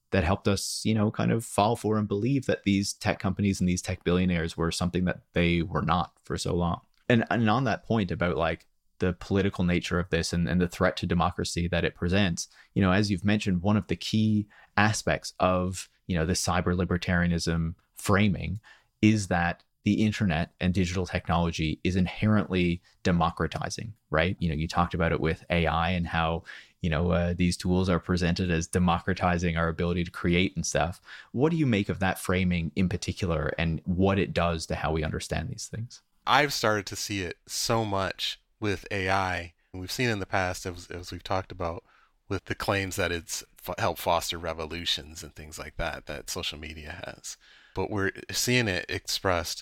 that helped us, you know, kind of fall for and believe that these tech companies and these tech billionaires were something that they were not for so long. And, and on that point about like the political nature of this and, and the threat to democracy that it presents, you know, as you've mentioned, one of the key aspects of, you know, the cyber libertarianism framing is that the internet and digital technology is inherently democratizing, right? You know, you talked about it with A I and how, you know, uh, these tools are presented as democratizing our ability to create and stuff. What do you make of that framing in particular and what it does to how we understand these things? I've started to see it so much with A I. We've seen in the past, as, as we've talked about, with the claims that it's f- helped foster revolutions and things like that, that social media has. But we're seeing it expressed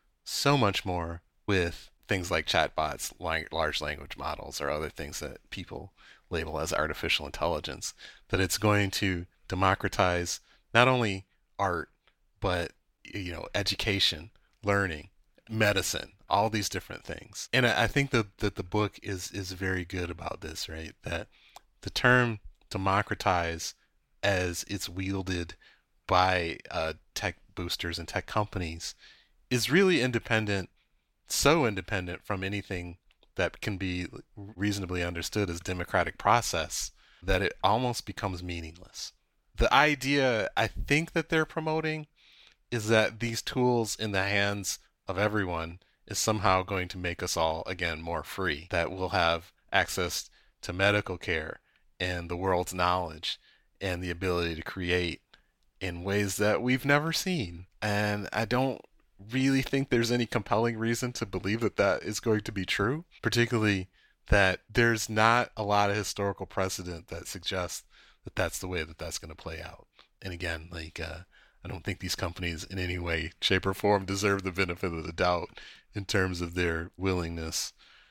so much more with things like chatbots, like large language models, or other things that people label as artificial intelligence, that it's going to democratize not only art, but, you know, education, learning, medicine, all these different things. And I think that, that the book is, is very good about this, right? That the term democratize, as it's wielded by uh, tech boosters and tech companies, is really independent, so independent from anything that can be reasonably understood as democratic process, that it almost becomes meaningless. The idea I think that they're promoting is that these tools in the hands of everyone is somehow going to make us all, again, more free, that we'll have access to medical care and the world's knowledge and the ability to create in ways that we've never seen. And I don't really think there's any compelling reason to believe that that is going to be true, particularly that there's not a lot of historical precedent that suggests that that's the way that that's going to play out. And again, like, uh, I don't think these companies in any way, shape, or form deserve the benefit of the doubt in terms of their willingness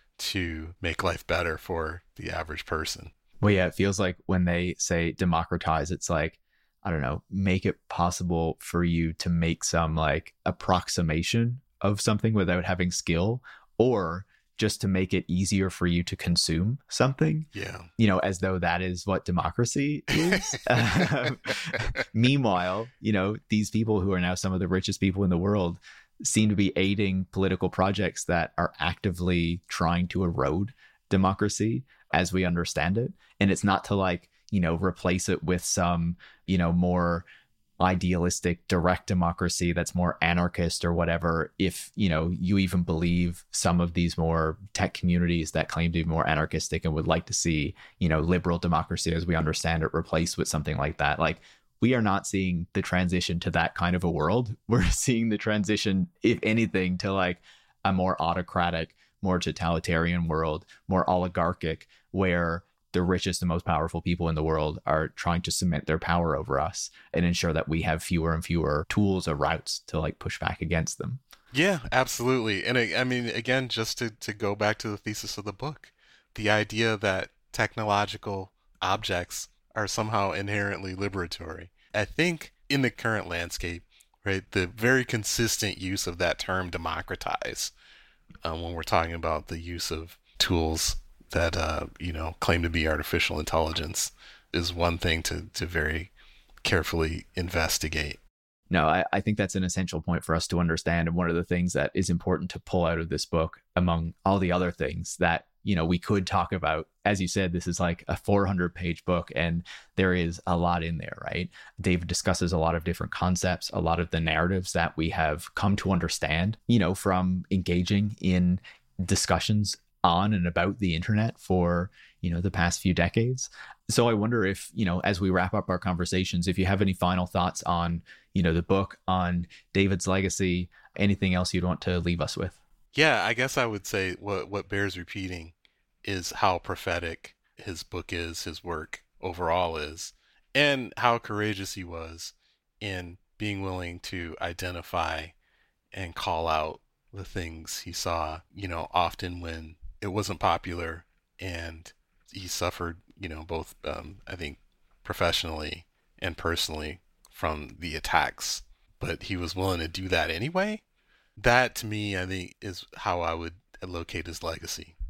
to make life better for the average person. Well, yeah, it feels like when they say democratize, it's like, I don't know, make it possible for you to make some like approximation of something without having skill, or just to make it easier for you to consume something. Yeah. You know, as though that is what democracy is. um, meanwhile, you know, these people who are now some of the richest people in the world seem to be aiding political projects that are actively trying to erode democracy as we understand it. And it's not to like, you know, replace it with some, you know, more idealistic direct democracy that's more anarchist or whatever. If, you know, you even believe some of these more tech communities that claim to be more anarchistic and would like to see, you know, liberal democracy as we understand it replaced with something like that. Like, we are not seeing the transition to that kind of a world. We're seeing the transition, if anything, to like a more autocratic, more totalitarian world, more oligarchic, where the richest and most powerful people in the world are trying to cement their power over us and ensure that we have fewer and fewer tools or routes to like push back against them. Yeah, absolutely. And I, I mean, again, just to, to go back to the thesis of the book, the idea that technological objects are somehow inherently liberatory. I think in the current landscape, right, the very consistent use of that term democratize, um, when we're talking about the use of tools that, uh, you know, claim to be artificial intelligence, is one thing to, to very carefully investigate. No, I, I think that's an essential point for us to understand. And one of the things that is important to pull out of this book, among all the other things that, you know, we could talk about, as you said, this is like a four hundred page book and there is a lot in there, right? David discusses a lot of different concepts, a lot of the narratives that we have come to understand, you know, from engaging in discussions on and about the internet for, you know, the past few decades. So I wonder if, you know, as we wrap up our conversations, if you have any final thoughts on, you know, the book, on David's legacy, anything else you'd want to leave us with? Yeah, I guess I would say what what bears repeating is how prophetic his book is, his work overall is, and how courageous he was in being willing to identify and call out the things he saw, you know, often when it wasn't popular, and he suffered, you know, both, um, I think, professionally and personally from the attacks, but he was willing to do that anyway. That, to me, I think, is how I would locate his legacy.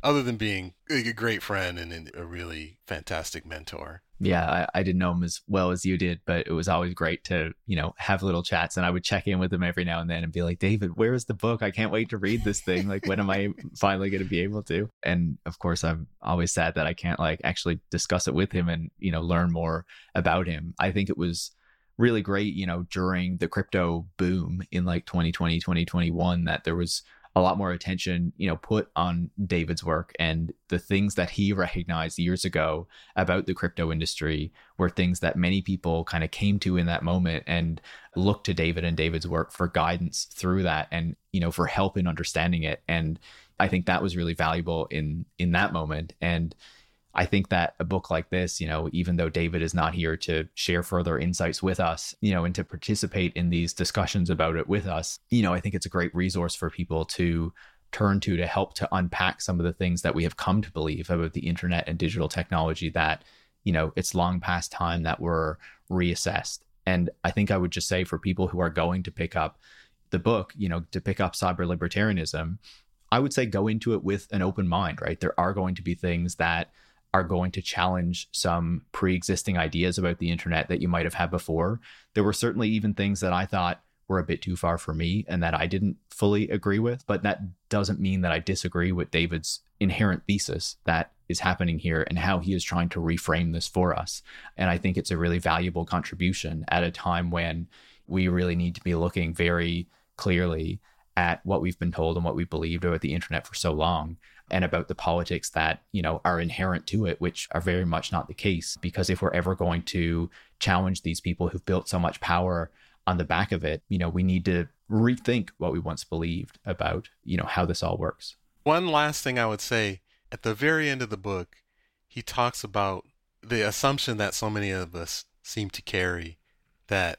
other than being a great friend and a really fantastic mentor. Yeah, I, I didn't know him as well as you did, but it was always great to, you know, have little chats. And I would check in with him every now and then and be like, David, where is the book? I can't wait to read this thing. Like, when am I finally going to be able to? And of course, I'm always sad that I can't like actually discuss it with him and, you know, learn more about him. I think it was really great, you know, during the crypto boom in like twenty twenty, twenty twenty-one, that there was a lot more attention, you know, put on David's work, and the things that he recognized years ago about the crypto industry were things that many people kind of came to in that moment and looked to David and David's work for guidance through that and, you know, for help in understanding it. And I think that was really valuable in, in that moment. And I think that a book like this, you know, even though David is not here to share further insights with us, you know, and to participate in these discussions about it with us, you know, I think it's a great resource for people to turn to to help to unpack some of the things that we have come to believe about the internet and digital technology, that, you know, it's long past time that we're reassessed. And I think I would just say for people who are going to pick up the book, you know, to pick up Cyber Libertarianism, I would say go into it with an open mind, right? There are going to be things that are going to challenge some pre-existing ideas about the internet that you might have had before. There were certainly even things that I thought were a bit too far for me and that I didn't fully agree with, but that doesn't mean that I disagree with David's inherent thesis that is happening here and how he is trying to reframe this for us. And I think it's a really valuable contribution at a time when we really need to be looking very clearly at what we've been told and what we've believed about the internet for so long, and about the politics that, you know, are inherent to it, which are very much not the case. Because if we're ever going to challenge these people who've built so much power on the back of it, you know, we need to rethink what we once believed about, you know, how this all works. One last thing I would say, at the very end of the book, he talks about the assumption that so many of us seem to carry, that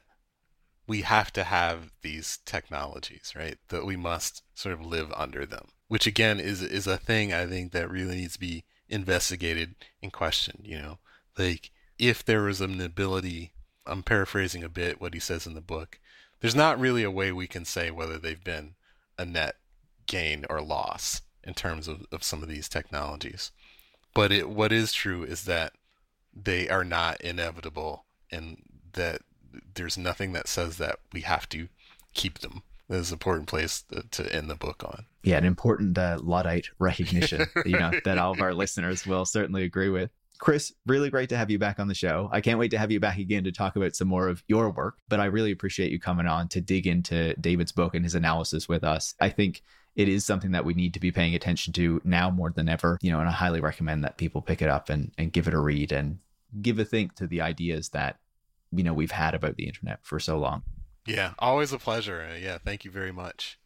we have to have these technologies, right? That we must sort of live under them, which again is is a thing I think that really needs to be investigated and questioned. You know, like if there was an ability, I'm paraphrasing a bit what he says in the book, there's not really a way we can say whether they've been a net gain or loss in terms of, of some of these technologies. But it, what is true is that they are not inevitable, and that there's nothing that says that we have to keep them. That is an important place to, to end the book on. Yeah, an important uh, Luddite recognition, you know, that all of our listeners will certainly agree with. Chris, really great to have you back on the show. I can't wait to have you back again to talk about some more of your work, but I really appreciate you coming on to dig into David's book and his analysis with us. I think it is something that we need to be paying attention to now more than ever, you know, and I highly recommend that people pick it up and, and give it a read and give a think to the ideas that, you know, we've had about the internet for so long. Yeah, always a pleasure. Uh, yeah, thank you very much.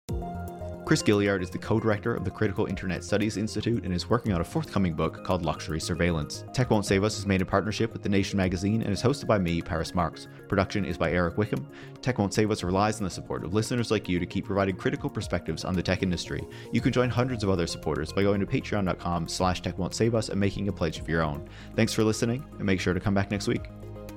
Chris Gilliard is the co-director of the Critical Internet Studies Institute and is working on a forthcoming book called Luxury Surveillance. Tech Won't Save Us is made in partnership with The Nation magazine and is hosted by me, Paris Marks. Production is by Eric Wickham. Tech Won't Save Us relies on the support of listeners like you to keep providing critical perspectives on the tech industry. You can join hundreds of other supporters by going to patreon.com slash Tech Won't Save Us and making a pledge of your own. Thanks for listening, and make sure to come back next week.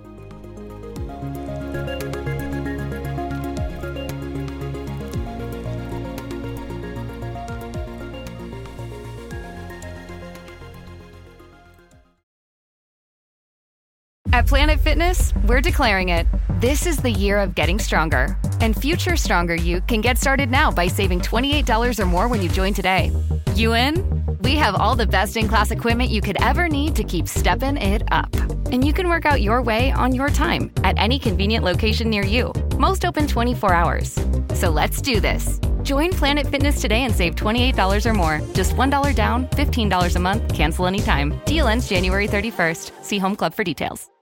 At Planet Fitness, we're declaring it. This is the year of getting stronger. And future stronger you can get started now by saving twenty-eight dollars or more when you join today. You in? We have all the best-in-class equipment you could ever need to keep stepping it up. And you can work out your way on your time at any convenient location near you. Most open twenty-four hours. So let's do this. Join Planet Fitness today and save twenty-eight dollars or more. Just one dollar down, fifteen dollars a month, cancel anytime. Deal ends January thirty-first. See Home Club for details.